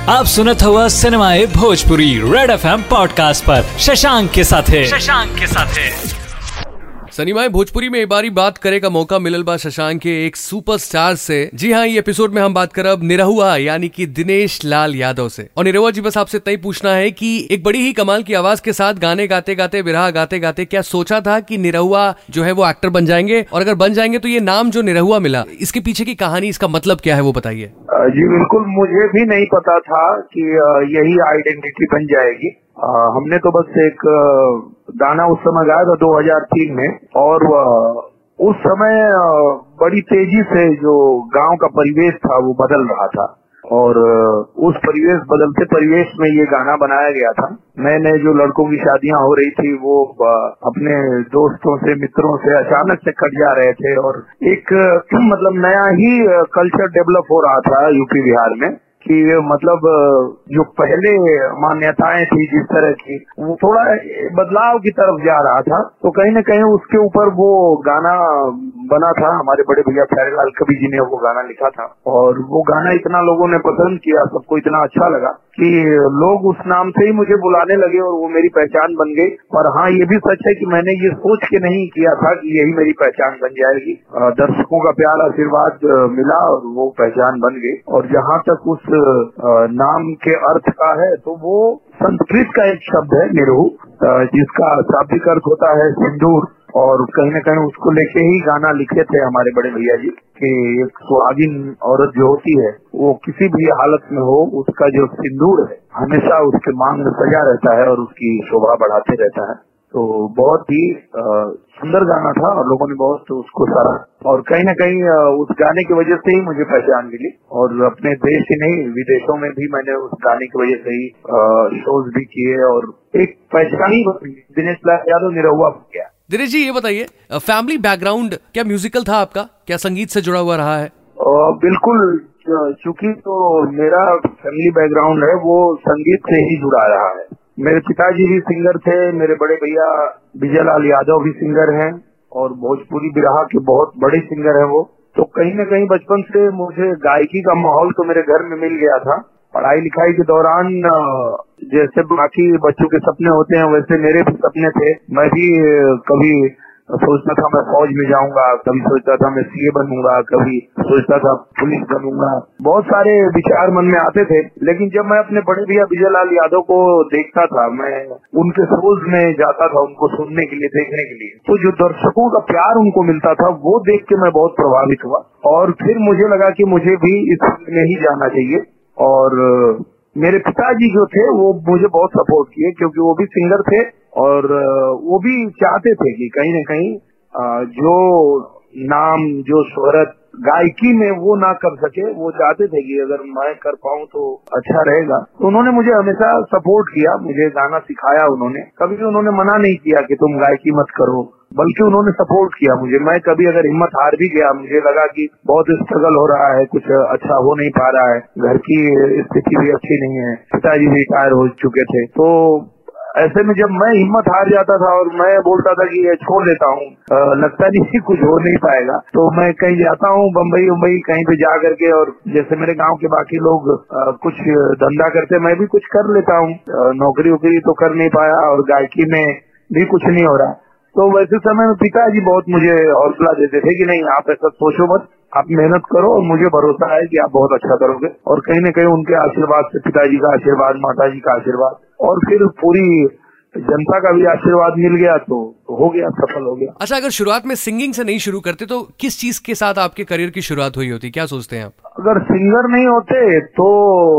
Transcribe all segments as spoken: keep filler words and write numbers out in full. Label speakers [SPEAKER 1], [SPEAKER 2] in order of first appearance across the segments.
[SPEAKER 1] आप सुनत हुआ सिनेमाए भोजपुरी रेड एफ एम पॉडकास्ट पर शशांक के साथे शशांक के साथे
[SPEAKER 2] सिनेमाए भोजपुरी में एक बारी बात करे का मौका मिलल बा शशांक के एक सुपरस्टार से। जी हाँ, ये एपिसोड में हम बात करब निरहुआ यानी कि दिनेश लाल यादव से। और निरहुआ जी, बस आपसे तय पूछना है कि एक बड़ी ही कमाल की आवाज के साथ गाने गाते गाते विरहा गाते गाते क्या सोचा था कि निरहुआ जो है वो एक्टर बन जाएंगे, और अगर बन जाएंगे तो ये नाम जो निरहुआ मिला, इसके पीछे की कहानी, इसका मतलब क्या है वो बताइए।
[SPEAKER 3] जी बिल्कुल, मुझे भी नहीं पता था कि यही आइडेंटिटी बन जाएगी। आ, हमने तो बस एक गाना उस समय गाया था दो हज़ार तीन में, और उस समय बड़ी तेजी से जो गांव का परिवेश था वो बदल रहा था, और उस परिवेश बदलते परिवेश में ये गाना बनाया गया था। नए नए जो लड़कों की शादियां हो रही थी वो अपने दोस्तों से, मित्रों से अचानक से कट जा रहे थे, और एक मतलब नया ही कल्चर डेवलप हो रहा था यूपी बिहार में कि मतलब जो पहले मान्यताएं थी जिस तरह की, वो थोड़ा बदलाव की तरफ जा रहा था। तो कहीं न कहीं उसके ऊपर वो गाना बना था। हमारे बड़े भैया प्यारेलाल कवि जी ने वो गाना लिखा था, और वो गाना इतना लोगों ने पसंद किया, सबको इतना अच्छा लगा कि लोग उस नाम से ही मुझे बुलाने लगे, और वो मेरी पहचान बन गई। और हाँ, ये भी सच है कि मैंने ये सोच के नहीं किया था कि यही मेरी पहचान बन जाएगी। दर्शकों का प्यार आशीर्वाद मिला और वो पहचान बन गई। और जहाँ तक उस नाम के अर्थ का है, तो वो संस्कृत का एक शब्द है निरहु, जिसका शाब्दिक अर्थ होता है सिंदूर। और कहीं न कहीं उसको लेके ही गाना लिखे थे हमारे बड़े भैया जी कि एक सुहागिन औरत जो होती है वो किसी भी हालत में हो, उसका जो सिंदूर है हमेशा उसके मांग में सजा रहता है और उसकी शोभा बढ़ाते रहता है। तो बहुत ही सुंदर गाना था और लोगों ने बहुत उसको सराहा, और कहीं न कहीं उस गाने की वजह से ही मुझे पहचान मिली। और अपने देश ही नहीं, विदेशों में भी मैंने उस गाने की वजह से ही शोज भी किए, और एक पहचान ही दिनेश लाल यादव निरहुआ बन गया।
[SPEAKER 2] दिनेश जी, ये बताइए, फैमिली बैकग्राउंड क्या म्यूजिकल था आपका? क्या संगीत से जुड़ा हुआ रहा है?
[SPEAKER 3] आ, बिल्कुल, चूंकि तो मेरा फैमिली बैकग्राउंड है वो संगीत से ही जुड़ा रहा है। मेरे पिताजी भी सिंगर थे, मेरे बड़े भैया विजय लाल यादव भी सिंगर हैं, और भोजपुरी बिरहा के बहुत बड़े सिंगर हैं वो। तो कहीं न कहीं बचपन से मुझे गायकी का माहौल तो मेरे घर में मिल गया था। पढ़ाई लिखाई के दौरान जैसे बाकी बच्चों के सपने होते हैं वैसे मेरे भी सपने थे। मैं भी कभी सोचता था मैं फौज में जाऊंगा, कभी सोचता था मैं सीए बनूंगा, कभी सोचता था पुलिस बनूंगा। बहुत सारे विचार मन में आते थे, लेकिन जब मैं अपने बड़े भैया विजय लाल यादव को देखता था, मैं उनके शोज में जाता था उनको सुनने के लिए, देखने के लिए, तो जो दर्शकों का प्यार उनको मिलता था वो देख के मैं बहुत प्रभावित हुआ। और फिर मुझे लगा कि मुझे भी इस फील्ड में ही जाना चाहिए। और मेरे पिताजी जो थे वो मुझे बहुत सपोर्ट किए, क्योंकि वो भी सिंगर थे, और वो भी चाहते थे कि कहीं न कहीं जो नाम, जो शोहरत गायकी में वो ना कर सके, वो चाहते थे कि अगर मैं कर पाऊं तो अच्छा रहेगा। तो उन्होंने मुझे हमेशा सपोर्ट किया, मुझे गाना सिखाया उन्होंने। कभी उन्होंने मना नहीं किया कि तुम गायकी मत करो, बल्कि उन्होंने सपोर्ट किया मुझे। मैं कभी अगर हिम्मत हार भी गया, मुझे लगा कि बहुत स्ट्रगल हो रहा है, कुछ अच्छा हो नहीं पा रहा है, घर की स्थिति भी अच्छी नहीं है, पिताजी भी रिटायर हो चुके थे, तो ऐसे में जब मैं हिम्मत हार जाता था और मैं बोलता था कि ये छोड़ देता हूँ, लगता नहीं कुछ हो नहीं पाएगा, तो मैं कहीं जाता हूँ बम्बई उम्बई कहीं पे जा करके, और जैसे मेरे गांव के बाकी लोग आ, कुछ धंधा करते, मैं भी कुछ कर लेता हूँ। नौकरी वोकरी तो कर नहीं पाया, और गायकी में भी कुछ नहीं हो रहा। तो वैसे समय में पिताजी बहुत मुझे हौसला देते थे कि नहीं, आप ऐसा सोचो मत, आप मेहनत करो, और मुझे भरोसा है कि आप बहुत अच्छा करोगे। और कहीं न कहीं उनके आशीर्वाद से, पिताजी का आशीर्वाद, माताजी का आशीर्वाद, और फिर पूरी जनता का भी आशीर्वाद मिल गया, तो हो गया, सफल हो गया।
[SPEAKER 2] अच्छा, अगर शुरुआत में सिंगिंग से नहीं शुरू करते तो किस चीज के साथ आपके करियर की शुरुआत हुई होती? क्या सोचते हैं आप?
[SPEAKER 3] अगर सिंगर नहीं होते तो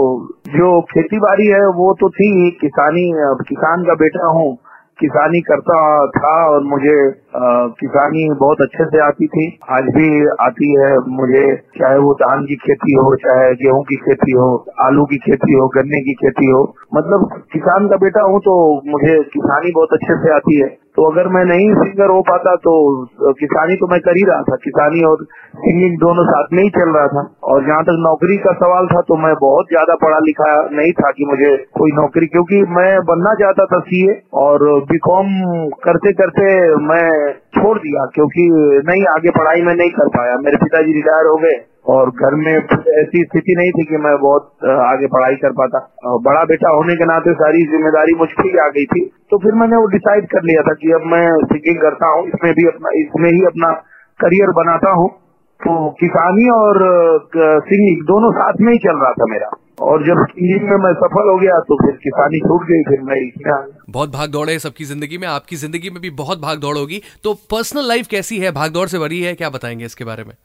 [SPEAKER 3] जो खेती बाड़ी है वो तो थी, किसानी, किसान का बेटा हूँ, किसानी करता था, और मुझे आ, किसानी बहुत अच्छे से आती थी, आज भी आती है मुझे। चाहे वो धान की खेती हो, चाहे गेहूं की खेती हो, आलू की खेती हो, गन्ने की खेती हो, मतलब किसान का बेटा हूँ तो मुझे किसानी बहुत अच्छे से आती है। तो अगर मैं नहीं सिंगर हो पाता तो किसानी तो मैं कर ही रहा था, किसानी और सिंगिंग दोनों साथ में ही चल रहा था। और जहाँ तक नौकरी का सवाल था तो मैं बहुत ज्यादा पढ़ा लिखा नहीं था कि मुझे कोई नौकरी, क्योंकि मैं बनना चाहता था सीए, और बीकॉम करते करते मैं छोड़ दिया, क्योंकि नहीं, आगे पढ़ाई में नहीं कर पाया। मेरे पिताजी रिटायर हो गए, और घर में ऐसी स्थिति नहीं थी कि मैं बहुत आगे पढ़ाई कर पाता। बड़ा बेटा होने के नाते सारी जिम्मेदारी मुझ पर ही आ गई थी। तो फिर मैंने वो डिसाइड कर लिया था कि अब मैं सिंगिंग करता हूँ, इसमें भी अपना इसमें ही अपना करियर बनाता हूँ। तो किसानी और सिंगिंग दोनों साथ में ही चल रहा था मेरा, और जब सिंगिंग में मैं सफल हो गया तो फिर किसानी छूट गई, फिर मैं इसमें आ गया।
[SPEAKER 2] बहुत भाग दौड़ है सबकी जिंदगी में, आपकी जिंदगी में भी बहुत भाग दौड़ होगी। तो पर्सनल लाइफ कैसी है, भाग दौड़ से भरी है, क्या बताएंगे इसके बारे में?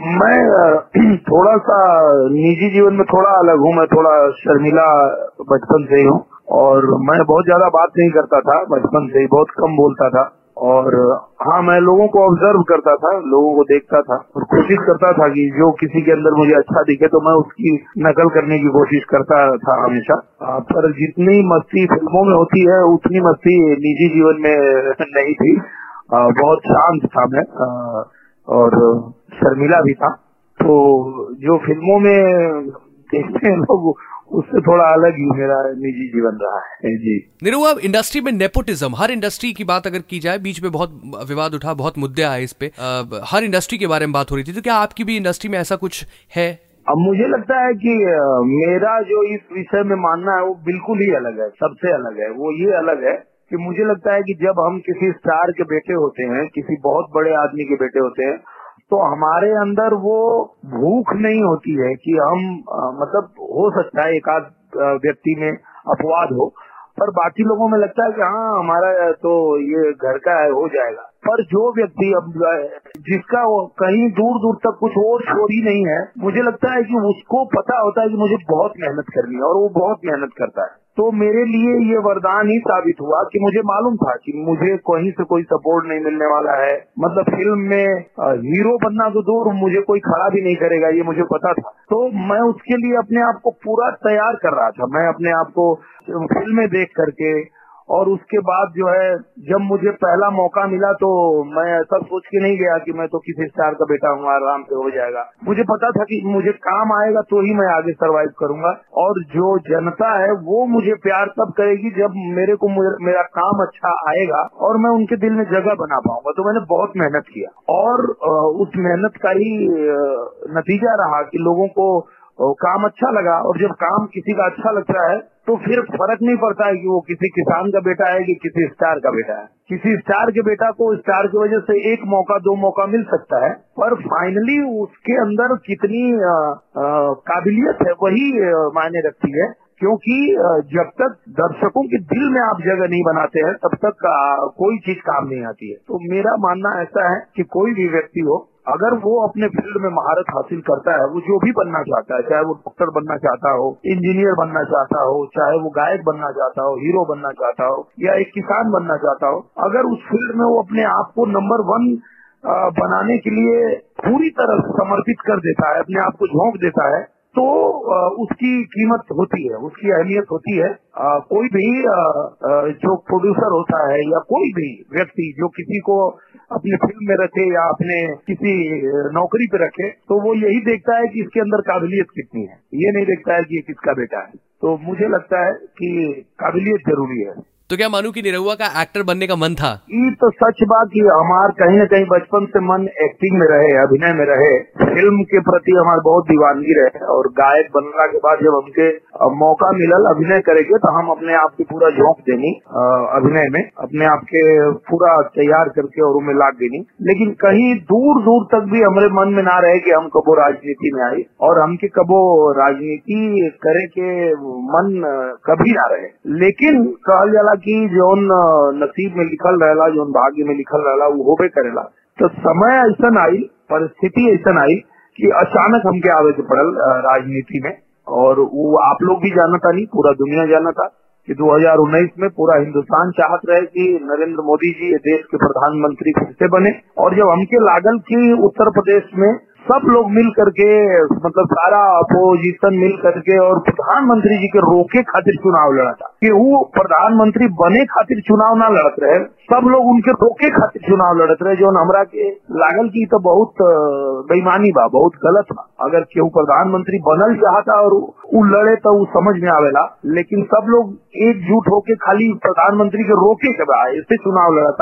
[SPEAKER 3] मैं थोड़ा सा निजी जीवन में थोड़ा अलग हूँ। मैं थोड़ा शर्मिला बचपन से ही हूँ, और मैं बहुत ज्यादा बात नहीं करता था, बचपन से ही बहुत कम बोलता था। और हाँ, मैं लोगों को ऑब्जर्व करता था, लोगों को देखता था और कोशिश करता था कि जो किसी के अंदर मुझे अच्छा दिखे तो मैं उसकी नकल करने की कोशिश करता था हमेशा। पर जितनी मस्ती फिल्मों में होती है उतनी मस्ती निजी जीवन में नहीं थी। बहुत शांत था मैं और शर्मिला भी था। तो जो फिल्मों में देखते हैं लोग, उससे थोड़ा अलग ही मेरा निजी जीवन रहा है। जी
[SPEAKER 2] निरहुआ, इंडस्ट्री में नेपोटिज्म, हर इंडस्ट्री की बात अगर की जाए, बीच में बहुत विवाद उठा, बहुत मुद्दे आए इस पे, आ, हर इंडस्ट्री के बारे में बात हो रही थी, तो क्या आपकी भी इंडस्ट्री में ऐसा कुछ है?
[SPEAKER 3] अब मुझे लगता है कि मेरा जो इस विषय में मानना है वो बिल्कुल ही अलग है, सबसे अलग है। वो ये अलग है कि मुझे लगता है कि जब हम किसी स्टार के बेटे होते हैं, किसी बहुत बड़े आदमी के बेटे होते हैं, तो हमारे अंदर वो भूख नहीं होती है कि हम आ, मतलब हो सकता है एक आध व्यक्ति में अपवाद हो, पर बाकी लोगों में लगता है कि हाँ हमारा तो ये घर का है, हो जाएगा। पर जो व्यक्ति अब जिसका कहीं दूर दूर तक कुछ और छोर ही नहीं है, मुझे लगता है कि उसको पता होता है कि मुझे बहुत मेहनत करनी है, और वो बहुत मेहनत करता है। तो मेरे लिए ये वरदान ही साबित हुआ कि मुझे मालूम था कि मुझे कहीं से कोई सपोर्ट नहीं मिलने वाला है। मतलब फिल्म में हीरो बनना तो दूर, मुझे कोई खड़ा भी नहीं करेगा, ये मुझे पता था। तो मैं उसके लिए अपने आप को पूरा तैयार कर रहा था। मैं अपने आप को फिल्में देख करके, और उसके बाद जो है जब मुझे पहला मौका मिला तो मैं ऐसा सोच के नहीं गया कि मैं तो किसी स्टार का बेटा हूँ, आराम से हो जाएगा। मुझे पता था कि मुझे काम आएगा तो ही मैं आगे सरवाइव करूंगा, और जो जनता है वो मुझे प्यार तब करेगी जब मेरे को मेरा काम अच्छा आएगा और मैं उनके दिल में जगह बना पाऊंगा। तो मैंने बहुत मेहनत किया, और उस मेहनत का ही नतीजा रहा कि लोगों को काम अच्छा लगा। और जब काम किसी का अच्छा लगता है तो फिर फर्क नहीं पड़ता है कि वो किसी किसान का बेटा है कि किसी स्टार का बेटा है। किसी स्टार के बेटा को स्टार की वजह से एक मौका दो मौका मिल सकता है, पर फाइनली उसके अंदर कितनी आ, आ, काबिलियत है वही मायने रखती है। क्योंकि जब तक दर्शकों के दिल में आप जगह नहीं बनाते हैं तब तक आ, कोई चीज काम नहीं आती है। तो मेरा मानना ऐसा है कि कोई भी व्यक्ति हो, अगर वो अपने फील्ड में महारत हासिल करता है, वो जो भी बनना चाहता है, चाहे वो डॉक्टर बनना चाहता हो, इंजीनियर बनना चाहता हो, चाहे वो गायक बनना चाहता हो, हीरो बनना चाहता हो, या एक किसान बनना चाहता हो, अगर उस फील्ड में वो अपने आप को नंबर वन बनाने के लिए पूरी तरह समर्पित कर देता है, अपने आप को झोंक देता है, तो उसकी कीमत होती है, उसकी अहमियत होती है। आ, कोई भी आ, जो प्रोड्यूसर होता है या कोई भी व्यक्ति जो किसी को अपनी फिल्म में रखे या अपने किसी नौकरी पे रखे, तो वो यही देखता है कि इसके अंदर काबिलियत कितनी है, ये नहीं देखता है कि ये किसका बेटा है। तो मुझे लगता है कि काबिलियत जरूरी है।
[SPEAKER 2] तो क्या मानू कि निरहुआ का एक्टर बनने का मन था?
[SPEAKER 3] ये तो सच बात कि हमार कहीं न कहीं बचपन से मन एक्टिंग में रहे, अभिनय में रहे, फिल्म के प्रति हमारे बहुत दीवानगी रहे। और गायक बनने के बाद जब हमके मौका मिलल अभिनय करेंगे तो हम अपने आप की पूरा झोंक देनी अभिनय में, अपने आप के पूरा तैयार करके और उनमें लाग देनी। लेकिन कहीं दूर दूर तक भी हमारे मन में ना रहे कि हम कबो राजनीति में आए, और हमके कबो राजनीति करे के मन कभी ना रहे। लेकिन कहल जाला कि जोन नसीब में लिखल रहेला, जोन भाग्य में लिखल रहेला वो होबे करेला। तो समय ऐसा आई, परिस्थिति ऐसा आई कि अचानक हमके आवे के पड़ल राजनीति में। और वो आप लोग भी जानता नहीं, पूरा दुनिया जानता कि दो हज़ार उन्नीस में पूरा हिंदुस्तान चाहत रहे कि नरेंद्र मोदी जी देश के प्रधानमंत्री फिर से बने। और जब हमके लागल कि उत्तर प्रदेश में सब लोग मिल करके, मतलब सारा अपोजिशन मिल करके और प्रधानमंत्री जी के रोके खातिर चुनाव लड़ा था, कि वो प्रधानमंत्री बने खातिर चुनाव ना लड़त रहे, सब लोग उनके रोके खातिर चुनाव लड़त रहे, जो हमरा के लागल की तो बहुत बेईमानी बा, बहुत गलत बा। अगर केहू प्रधानमंत्री बनल चाहता और वो लड़े तो वो समझ में आवेला, लेकिन सब लोग एकजुट होके खाली प्रधानमंत्री के रोके के बा ऐसे चुनाव लड़ा था।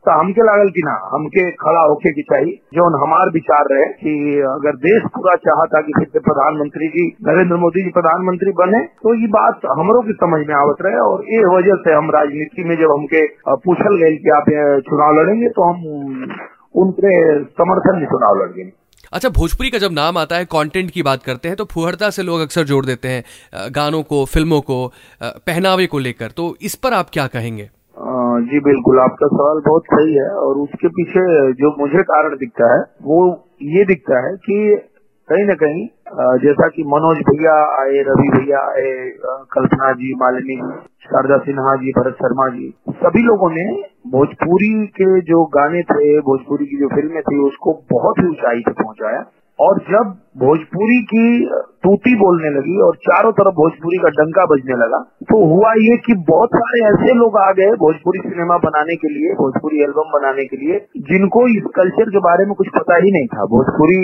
[SPEAKER 3] तो हमके लागल की ना हमके खड़ा होके की चाहिए जो हमार विचार रहे कि अगर देश पूरा चाहता कि फिर से प्रधानमंत्री जी नरेंद्र मोदी जी प्रधानमंत्री बने तो ये बात हमरों की समझ में आवत रहे। और ये वजह से हम राजनीति में जब हमके पूछल गए कि आप चुनाव लड़ेंगे तो हम उनके समर्थन में चुनाव लड़ेंगे।
[SPEAKER 2] अच्छा, भोजपुरी का जब नाम आता है, कंटेंट की बात करते हैं तो फुहड़ता से लोग अक्सर जोड़ देते हैं गानों को, फिल्मों को, पहनावे को लेकर, तो इस पर आप क्या कहेंगे?
[SPEAKER 3] जी बिल्कुल, आपका सवाल बहुत सही है और उसके पीछे जो मुझे कारण दिखता है वो ये दिखता है कि कहीं न कहीं जैसा कि मनोज भैया आए, रवि भैया आए, कल्पना जी, मालिनी, शारदा सिन्हा जी, भरत शर्मा जी, सभी लोगों ने भोजपुरी के जो गाने थे, भोजपुरी की जो फिल्में थी उसको बहुत ही ऊंचाई पे पहुंचाया। और जब भोजपुरी की तूती बोलने लगी और चारों तरफ भोजपुरी का डंका बजने लगा तो हुआ ये कि बहुत सारे ऐसे लोग आ गए भोजपुरी सिनेमा बनाने के लिए, भोजपुरी एल्बम बनाने के लिए, जिनको इस कल्चर के बारे में कुछ पता ही नहीं था। भोजपुरी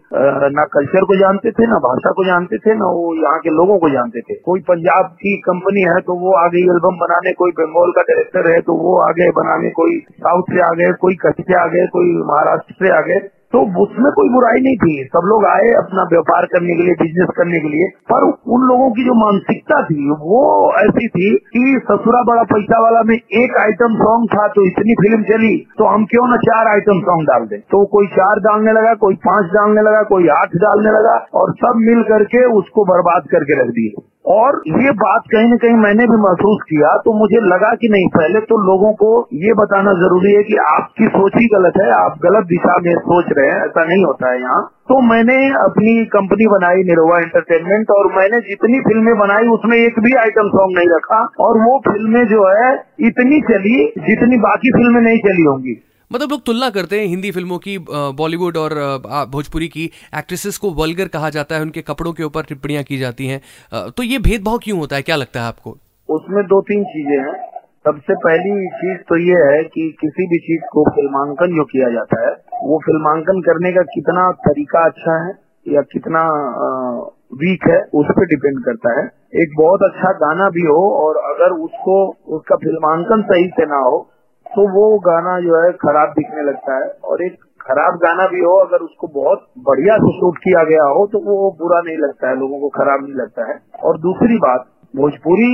[SPEAKER 3] ना कल्चर को जानते थे, ना भाषा को जानते थे, ना वो यहाँ के लोगों को जानते थे। कोई पंजाब की कंपनी है तो वो आ गई एल्बम बनाने, कोई बंगाल का डायरेक्टर है तो वो आ गए बनाने, कोई साउथ से आ गए, कोई कच्छ से आ गए, कोई महाराष्ट्र से आ गए। तो उसमें कोई बुराई नहीं थी, सब लोग आए अपना व्यापार करने के लिए, बिजनेस करने के लिए। पर उन लोगों की जो मानसिकता थी वो ऐसी थी कि ससुरा बड़ा पैसा वाला में एक आइटम सॉन्ग था तो इतनी फिल्म चली तो हम क्यों ना चार आइटम सॉन्ग डाल दें। तो कोई चार डालने लगा, कोई पांच डालने लगा, कोई आठ डालने लगा और सब मिल करके उसको बर्बाद करके रख दिए। और ये बात कहीं न कहीं मैंने भी महसूस किया तो मुझे लगा कि नहीं, पहले तो लोगों को ये बताना जरूरी है कि आपकी सोच ही गलत है, आप गलत दिशा में सोच रहे हैं, ऐसा नहीं होता है यहाँ। तो मैंने अपनी कंपनी बनाई निरहुआ एंटरटेनमेंट और मैंने जितनी फिल्में बनाई उसमें एक भी आइटम सॉन्ग नहीं रखा और वो फिल्में जो है इतनी चली जितनी बाकी फिल्में नहीं चली होंगी।
[SPEAKER 2] मतलब लोग तुलना करते हैं हिंदी फिल्मों की, बॉलीवुड और भोजपुरी की एक्ट्रेसेस को वल्गर कहा जाता है, उनके कपड़ों के ऊपर टिप्पणियां की जाती हैं, तो ये भेदभाव क्यों होता है, क्या लगता है आपको?
[SPEAKER 3] उसमें दो तीन चीजें हैं। सबसे पहली चीज तो ये है कि किसी भी चीज को फिल्मांकन जो किया जाता है वो फिल्मांकन करने का कितना तरीका अच्छा है या कितना वीक है उस पर डिपेंड करता है। एक बहुत अच्छा गाना भी हो और अगर उसको उसका फिल्मांकन सही से ना हो तो वो गाना जो है खराब दिखने लगता है। और एक खराब गाना भी हो अगर उसको बहुत बढ़िया से शूट किया गया हो तो वो बुरा नहीं लगता है, लोगों को खराब नहीं लगता है। और दूसरी बात, भोजपुरी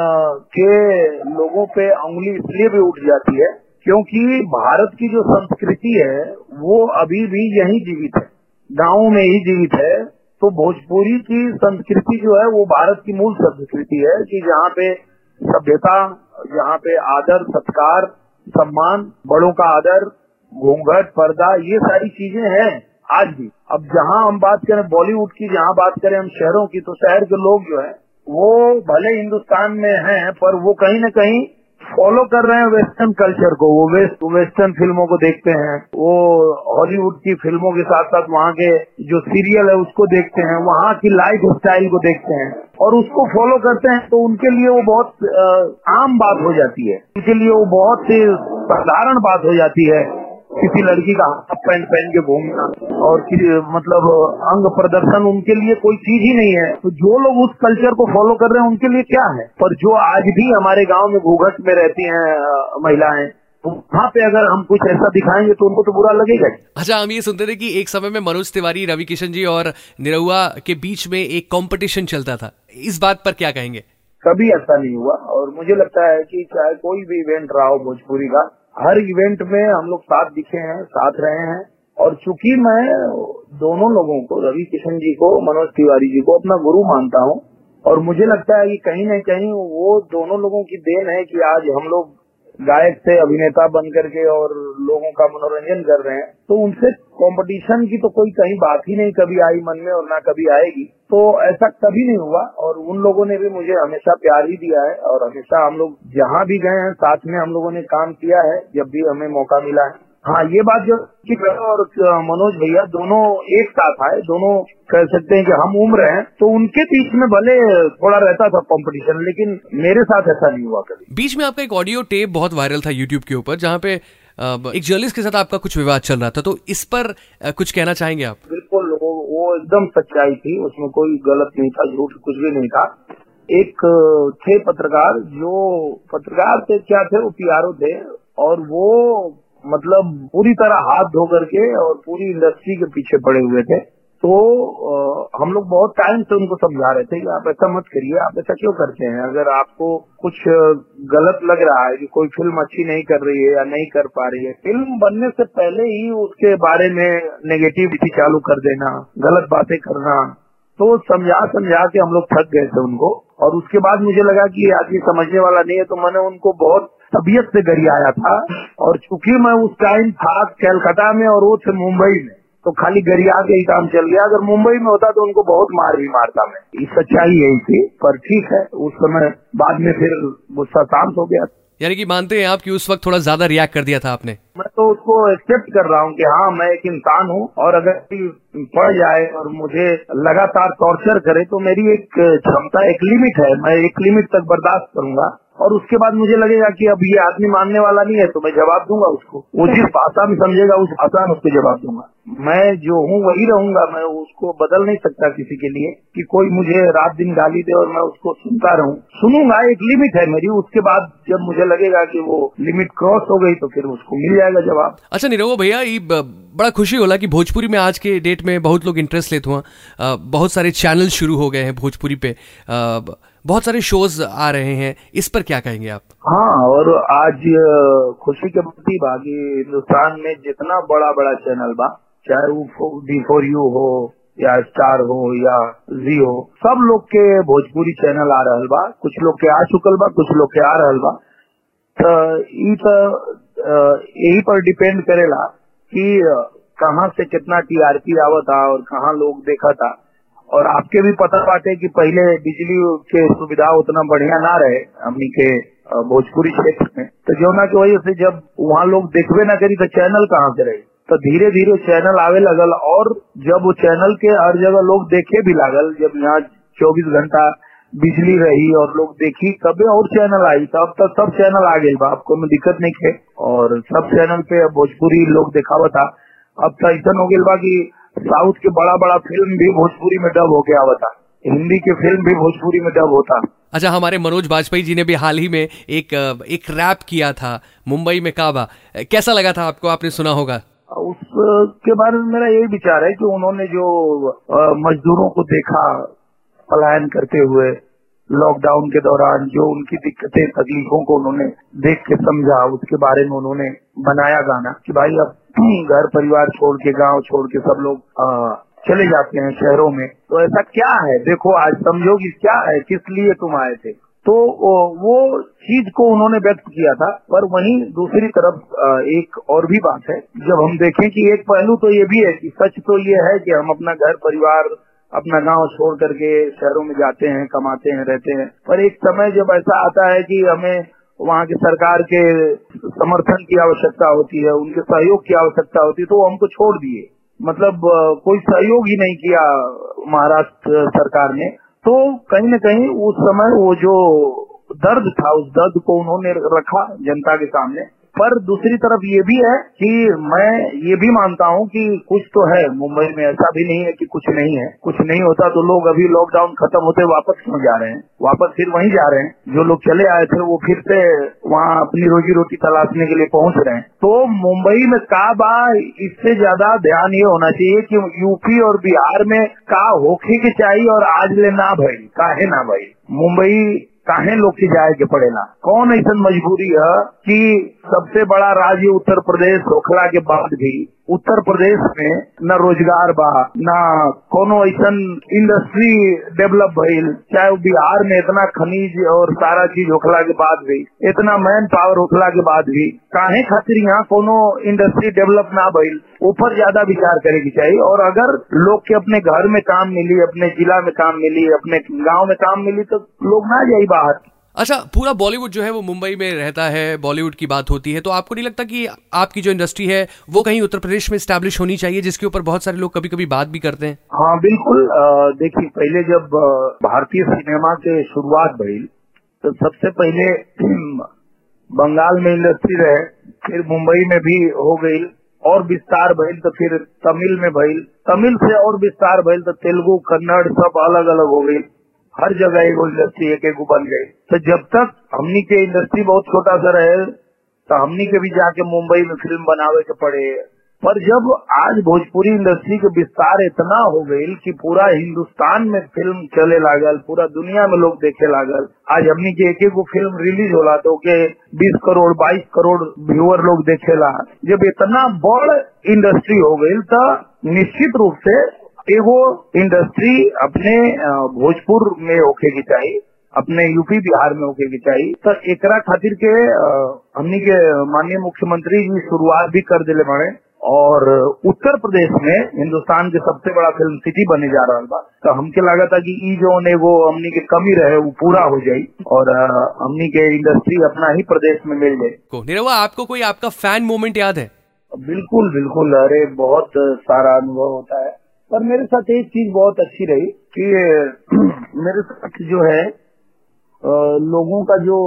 [SPEAKER 3] के लोगों पे उंगली इसलिए भी उठ जाती है क्योंकि भारत की जो संस्कृति है वो अभी भी यही जीवित है, गाँव में ही जीवित है। तो भोजपुरी की संस्कृति जो है वो भारत की मूल संस्कृति है कि जहाँ पे सभ्यता, जहाँ पे आदर, सत्कार, सम्मान, बड़ों का आदर, घूंघट, पर्दा, ये सारी चीजें हैं आज भी। अब जहाँ हम बात करें बॉलीवुड की, जहाँ बात करें हम शहरों की, तो शहर के लोग जो है वो भले हिंदुस्तान में हैं पर वो कहीं न कहीं फॉलो कर रहे हैं वेस्टर्न कल्चर को। वो वेस्ट वेस्टर्न फिल्मों को देखते हैं, वो हॉलीवुड की फिल्मों के साथ साथ वहाँ के जो सीरियल है उसको देखते हैं, वहाँ की लाइफ स्टाइल को देखते हैं और उसको फॉलो करते हैं। तो उनके लिए वो बहुत आ, आम बात हो जाती है, उनके लिए वो बहुत साधारण बात हो जाती है किसी लड़की का हाफ पैंट पहन के घूमना और मतलब अंग प्रदर्शन उनके लिए कोई चीज ही नहीं है। तो जो लोग उस कल्चर को फॉलो कर रहे हैं उनके लिए क्या है। पर जो आज भी हमारे गांव में घूंघट में रहती हैं महिलाएं, तो वहाँ पे अगर हम कुछ ऐसा दिखाएंगे तो उनको तो बुरा लगेगा।
[SPEAKER 2] अच्छा, हम ये सुनते थे कि एक समय में मनोज तिवारी, रवि किशन जी और निरहुआ के बीच में एक कंपटीशन चलता था, इस बात पर क्या कहेंगे?
[SPEAKER 3] कभी ऐसा नहीं हुआ और मुझे लगता है कि चाहे कोई भी इवेंट रहा हो भोजपुरी का, हर इवेंट में हम लोग साथ दिखे हैं, साथ रहे हैं। और चूंकि मैं दोनों लोगों को, रवि किशन जी को, मनोज तिवारी जी को अपना गुरु मानता हूं और मुझे लगता है कि कहीं न कहीं वो दोनों लोगों की देन है कि आज हम लोग गायक से अभिनेता बन करके और लोगों का मनोरंजन कर रहे हैं। तो उनसे कंपटीशन की तो कोई कहीं बात ही नहीं कभी आई मन में और ना कभी आएगी। तो ऐसा कभी नहीं हुआ और उन लोगों ने भी मुझे हमेशा प्यार ही दिया है और हमेशा हम लोग जहाँ भी गए हैं साथ में हम लोगों ने काम किया है जब भी हमें मौका मिला है। हाँ, ये बात जो कि और मनोज भैया दोनों एक साथ आए, दोनों कह सकते हैं कि हम उम्र हैं, तो उनके बीच में भले थोड़ा रहता था कंपटीशन, लेकिन मेरे साथ ऐसा नहीं हुआ कभी।
[SPEAKER 2] बीच में आपका एक ऑडियो टेप बहुत वायरल था यूट्यूब के ऊपर, जहाँ पे एक जर्नलिस्ट के साथ आपका कुछ विवाद चल रहा था, तो इस पर कुछ कहना चाहेंगे आप?
[SPEAKER 3] बिल्कुल, वो, वो एकदम सच्चाई थी, उसमें कोई गलत नहीं था, झूठ कुछ भी नहीं था। एक थे पत्रकार, जो पत्रकार थे क्या थे, वो पीआरओ थे और वो मतलब पूरी तरह हाथ धो करके और पूरी इंडस्ट्री के पीछे पड़े हुए थे। तो आ, हम लोग बहुत टाइम से उनको समझा रहे थे कि आप ऐसा मत करिए, आप ऐसा क्यों करते हैं। अगर आपको कुछ गलत लग रहा है कि कोई फिल्म अच्छी नहीं कर रही है या नहीं कर पा रही है, फिल्म बनने से पहले ही उसके बारे में नेगेटिविटी चालू कर देना, गलत बातें करना, तो समझा समझा के हम लोग थक गए थे उनको। और उसके बाद मुझे लगा कि ये आदमी समझने वाला नहीं है, तो मैंने उनको बहुत तबीयत से गरियाया था। और चूंकि मैं उस टाइम था कलकत्ता में और वो थे मुंबई में, तो खाली गरिया के ही काम चल गया। अगर मुंबई में होता तो उनको बहुत मार भी मारता मैं। ये सच्चाई यही थी, पर ठीक है, उस समय बाद में फिर गुस्सा शांत हो गया।
[SPEAKER 2] यानी कि मानते हैं आप कि उस वक्त थोड़ा ज्यादा रिएक्ट कर दिया था आपने?
[SPEAKER 3] मैं तो उसको एक्सेप्ट कर रहा हूँ कि हाँ, मैं एक इंसान हूँ, और अगर पड़ जाए और मुझे लगातार टॉर्चर करे तो मेरी एक क्षमता, एक लिमिट है, मैं एक लिमिट तक बर्दाश्त करूंगा। और उसके बाद मुझे लगेगा कि अब ये आदमी मानने वाला नहीं है तो मैं जवाब दूंगा उसको। वो जिस भाषा में समझेगा उस भाषा में उसको जवाब दूंगा। मैं जो हूँ वही रहूंगा, मैं उसको बदल नहीं सकता किसी के लिए कि कोई मुझे रात दिन गाली दे और मैं उसको सुनता रहूं। सुनूंगा, एक लिमिट है मेरी। उसके बाद जब मुझे लगेगा कि वो लिमिट क्रॉस हो गई तो फिर उसको मिल जाएगा जवाब।
[SPEAKER 2] अच्छा निरहुआ भैया, ये बड़ा खुशी होला कि भोजपुरी में आज के डेट में बहुत लोग इंटरेस्ट लेते हुआ, बहुत सारे चैनल शुरू हो गए हैं भोजपुरी पे, बहुत सारे शोज आ रहे हैं, इस पर क्या कहेंगे आप?
[SPEAKER 3] हाँ, और आज खुशी के बात ही बा कि हिंदुस्तान में जितना बड़ा बड़ा चैनल बा, चाहे वो डी फोर यू हो या स्टार हो या जी हो, सब लोग के भोजपुरी चैनल आ रहल बा। कुछ लोग के आ चुकल बा, कुछ लोग के आ रहल बा। तो ई तो यही पर डिपेंड करेला कि कहाँ से कितना टीआरपी आवता और कहाँ लोग देखा था। और आपके भी पता बाटे कि पहले बिजली के सुविधा उतना बढ़िया ना रहे हमनी के भोजपुरी क्षेत्र में, तो जौना की वजह से जब वहाँ लोग देखबे ना करी तो चैनल कहाँ से रही। तो धीरे धीरे चैनल आवे लगल, और जब वो चैनल के हर जगह लोग देखे भी लागल, जब यहाँ चौबीस घंटा बिजली रही और लोग देखी, तबे और चैनल आई। तो अब तक सब चैनल आ गए बा, आपको में दिक्कत नहीं है, और सब चैनल पे भोजपुरी लोग दिखावा था। अब तो ऐसा हो गया बा कि साउथ के बड़ा बड़ा फिल्म भी भोजपुरी में डब होके आवता, हिंदी के फिल्म भी भोजपुरी में डब होता।
[SPEAKER 2] अच्छा, हमारे मनोज बाजपेयी जी ने भी हाल ही में एक एक रैप किया था मुंबई में काबा, कैसा लगा था आपको? आपने सुना होगा।
[SPEAKER 3] उसके बारे में मेरा यही विचार है कि उन्होंने जो मजदूरों को देखा पलायन करते हुए लॉकडाउन के दौरान, जो उनकी दिक्कतें तकलीफों को उन्होंने देख के समझा, उसके बारे में उन्होंने बनाया गाना कि भाई अब घर परिवार छोड़ के, गांव छोड़ के सब लोग आ, चले जाते हैं शहरों में, तो ऐसा क्या है, देखो आज समझो कि क्या है, किस लिए तुम आए थे। तो वो चीज को उन्होंने व्यक्त किया था। पर वहीं दूसरी तरफ एक और भी बात है, जब हम देखें कि एक पहलू तो ये भी है कि सच तो ये है कि हम अपना घर परिवार, अपना गांव छोड़ करके शहरों में जाते हैं, कमाते हैं, रहते हैं, पर एक समय जब ऐसा आता है कि हमें वहाँ की सरकार के समर्थन की आवश्यकता होती है, उनके सहयोग की आवश्यकता होती है, तो वो हमको छोड़ दिए। मतलब कोई सहयोग ही नहीं किया महाराष्ट्र सरकार ने। तो कहीं न कहीं उस समय वो जो दर्द था, उस दर्द को उन्होंने रखा जनता के सामने। पर दूसरी तरफ ये भी है कि मैं ये भी मानता हूँ कि कुछ तो है मुंबई में, ऐसा भी नहीं है कि कुछ नहीं है। कुछ नहीं होता तो लोग अभी लॉकडाउन खत्म होते वापस क्यों जा रहे हैं, वापस फिर वहीं जा रहे हैं। जो लोग चले आए थे वो फिर से वहाँ अपनी रोजी रोटी तलाशने के लिए पहुँच रहे हैं। तो मुंबई में का बा, इससे ज्यादा ध्यान ये होना चाहिए कि यूपी और बिहार में का होके के चाहिए और आज ले ना भाई, काहे ना भाई मुंबई काहे लोग की जाए के पड़ेला। कौन ऐसा मजबूरी है कि सबसे बड़ा राज्य उत्तर प्रदेश होखला के बाद भी उत्तर प्रदेश में न रोजगार बा, न कोनो ऐसा इंडस्ट्री डेवलप भइल, चाहे बिहार में इतना खनिज और सारा चीज होखला के बाद भी, इतना मैन पावर होखला के बाद भी काहे खातिर यहाँ कोनो इंडस्ट्री डेवलप ना भइल, ऊपर ज्यादा विचार करे की चाहिए। और अगर लोग के अपने घर में काम मिली, अपने जिला में काम मिली, अपने गाँव में काम मिली, तो लोग ना जाए बाहर।
[SPEAKER 2] अच्छा, पूरा बॉलीवुड जो है वो मुंबई में रहता है, बॉलीवुड की बात होती है, तो आपको नहीं लगता कि आपकी जो इंडस्ट्री है वो कहीं उत्तर प्रदेश में स्टैब्लिश होनी चाहिए, जिसके ऊपर बहुत सारे लोग कभी कभी बात भी करते हैं?
[SPEAKER 3] हाँ बिल्कुल। देखिए, पहले जब भारतीय सिनेमा के शुरुआत भइल तो सबसे पहले बंगाल में इंडस्ट्री रहे, फिर मुंबई में भी हो गई, और विस्तार भइल तो फिर तमिल में भइल, तमिल से और विस्तार भइल तो तेलुगु, कन्नड़ सब अलग अलग हो गई। हर जगह एक इंडस्ट्री एक एक बन गई। तो जब तक हमनी के इंडस्ट्री बहुत छोटा सा रहे तो हमनी के भी जाके मुंबई में फिल्म बनावे के पड़े। पर जब आज भोजपुरी इंडस्ट्री के विस्तार इतना हो गई कि पूरा हिंदुस्तान में फिल्म चले लागल, पूरा दुनिया में लोग देखे लागल। आज हमनी के एक एक गो फिल्म रिलीज होला तो के बीस करोड़ बाईस करोड़ व्यूअर लोग देखेला। जब इतना बड़ इंडस्ट्री हो गई तो निश्चित रूप से एगो इंडस्ट्री अपने भोजपुर में होके की चाहिए, अपने यूपी बिहार में होके की चाहिए। तो एकरा खातिर के हमनी के माननीय मुख्यमंत्री जी शुरुआत भी कर दिले बने और उत्तर प्रदेश में हिंदुस्तान के सबसे बड़ा फिल्म सिटी बने जा रहा बा। तो हमके लगा था कि ई जो ने वो हमनी के कमी रहे वो पूरा हो जाये और हमनी के इंडस्ट्री अपना ही प्रदेश में मिल जाये।
[SPEAKER 2] निरहुआ, आपको कोई आपका फैन मोमेंट याद है?
[SPEAKER 3] बिल्कुल बिल्कुल, अरे बहुत सारा अनुभव होता है। पर मेरे साथ एक चीज बहुत अच्छी रही कि मेरे साथ जो है लोगों का जो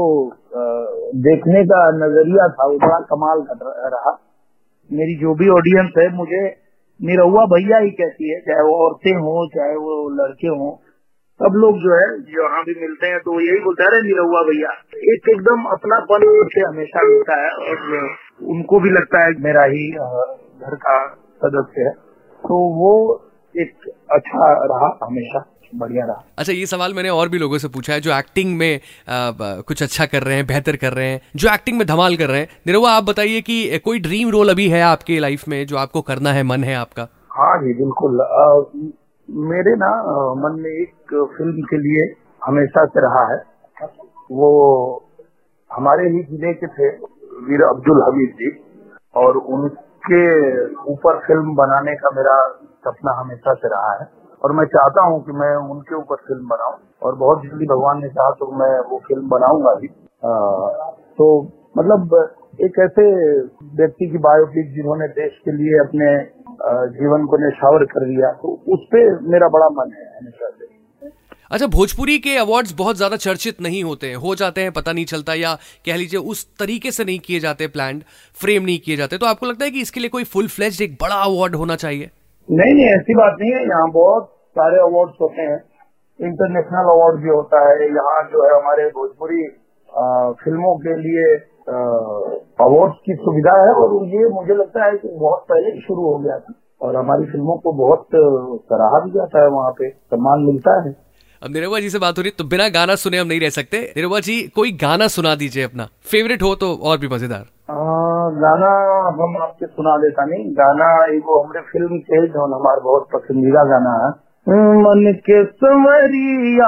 [SPEAKER 3] देखने का नजरिया था वो बड़ा कमाल का रहा। मेरी जो भी ऑडियंस है मुझे निरहुआ भैया ही कहती है, चाहे वो औरतें हों चाहे वो लड़के हों। सब लोग जो है जहाँ भी मिलते हैं तो यही बोलते हैं निरहुआ भैया। एक एकदम अपनापन से हमेशा मिलता है और उनको भी लगता है मेरा ही घर का सदस्य है, तो वो एक अच्छा रहा, हमेशा बढ़िया रहा।
[SPEAKER 2] अच्छा, ये सवाल मैंने और भी लोगों से पूछा है जो एक्टिंग में आ, कुछ अच्छा कर रहे हैं, बेहतर कर रहे हैं, जो एक्टिंग में धमाल कर रहे हैं। निरहुआ, आप बताइए कि कोई ड्रीम रोल अभी है आपके लाइफ में जो आपको करना है, मन है आपका?
[SPEAKER 3] हाँ जी बिल्कुल, आ, मेरे ना मन में एक फिल्म के लिए हमेशा से रहा है। वो हमारे ही जिले के थे वीर अब्दुल हमीद जी, और उनके ऊपर फिल्म बनाने का मेरा सपना हमेशा से रहा है और मैं चाहता हूं कि मैं उनके ऊपर फिल्म बनाऊं और बहुत जल्दी भगवान ने चाहा तो मैं वो फिल्म बनाऊंगा भी। तो मतलब एक ऐसे व्यक्ति की बायोपिक जिन्होंने देश के लिए अपने जीवन को न्यौछावर कर दिया, तो उस पे मेरा बड़ा मन है हमेशा से।
[SPEAKER 2] अच्छा, भोजपुरी के अवार्ड्स बहुत ज्यादा चर्चित नहीं होते हैं, हो जाते हैं पता नहीं चलता, या कह लीजिए उस तरीके से नहीं किए जाते, प्लान्ड फ्रेम नहीं किए जाते। तो आपको लगता है कि इसके लिए कोई फुल फ्लेज्ड एक बड़ा अवार्ड होना चाहिए?
[SPEAKER 3] नहीं नहीं, ऐसी बात नहीं है। यहाँ बहुत सारे अवार्ड्स होते हैं, इंटरनेशनल अवार्ड भी होता है। यहाँ जो है हमारे भोजपुरी फिल्मों के लिए अवार्ड्स की सुविधा है और ये मुझे लगता है कि बहुत पहले ही शुरू हो गया था और हमारी फिल्मों को बहुत सराहा भी जाता है, वहाँ पे सम्मान मिलता है।
[SPEAKER 2] अब निरहुआ जी से बात हो रही तो बिना गाना सुने हम नहीं रह सकते। निरहुआ जी, कोई गाना सुना दीजिए अपना, फेवरेट हो तो और भी मजेदार।
[SPEAKER 3] गाना हम आपके सुना देता नहीं, गाना एगो हमारे फिल्म के जो हमारा बहुत पसंदीदा गाना है, मन के संवरिया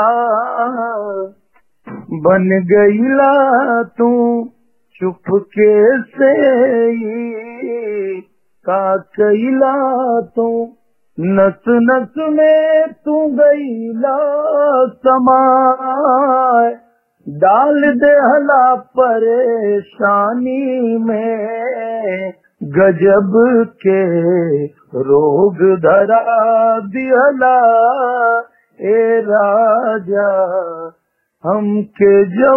[SPEAKER 3] बन गईला तू चुपके से का कईला तू, नस नस में तू गईला समाय, डाल देहला परेशानी में, गजब के रोग धरा दिहला ए राजा हमके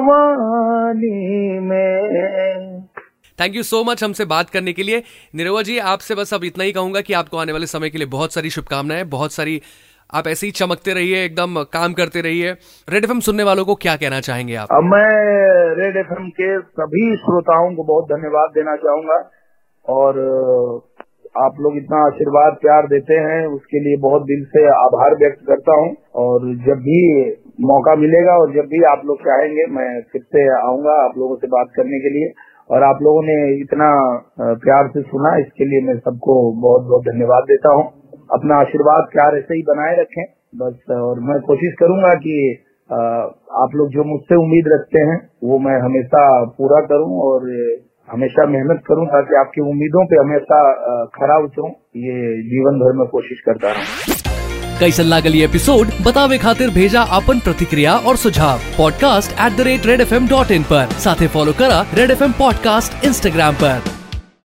[SPEAKER 3] जवानी में।
[SPEAKER 2] थैंक यू सो मच हमसे बात करने के लिए। निरहुआ जी, आपसे बस अब इतना ही कहूंगा कि आपको आने वाले समय के लिए बहुत सारी शुभकामनाएं, बहुत सारी, आप ऐसे ही चमकते रहिए, एकदम काम करते रहिए। रेड एफएम सुनने वालों को क्या कहना चाहेंगे आप?
[SPEAKER 3] अब मैं रेड एफएम के सभी श्रोताओं को बहुत धन्यवाद देना चाहूंगा और आप लोग इतना आशीर्वाद प्यार देते हैं उसके लिए बहुत दिल से आभार व्यक्त करता हूं। और जब भी मौका मिलेगा और जब भी आप लोग चाहेंगे मैं फिर से आऊंगा आप लोगों से बात करने के लिए। और आप लोगों ने इतना प्यार से सुना, इसके लिए मैं सबको बहुत बहुत धन्यवाद देता हूं। अपना आशीर्वाद प्यार ऐसे ही बनाए रखें बस, और मैं कोशिश करूंगा कि आप लोग जो मुझसे उम्मीद रखते हैं वो मैं हमेशा पूरा करूं और हमेशा मेहनत करूं ताकि आपकी उम्मीदों पे हमेशा खरा उतरूं। ये जीवन भर में कोशिश करता रहूं।
[SPEAKER 2] कैसन लागल ये एपिसोड बतावे खातिर भेजा अपन प्रतिक्रिया और सुझाव podcast at the rate red F M dot in पर। साथे फॉलो करा red F M podcast Instagram पर।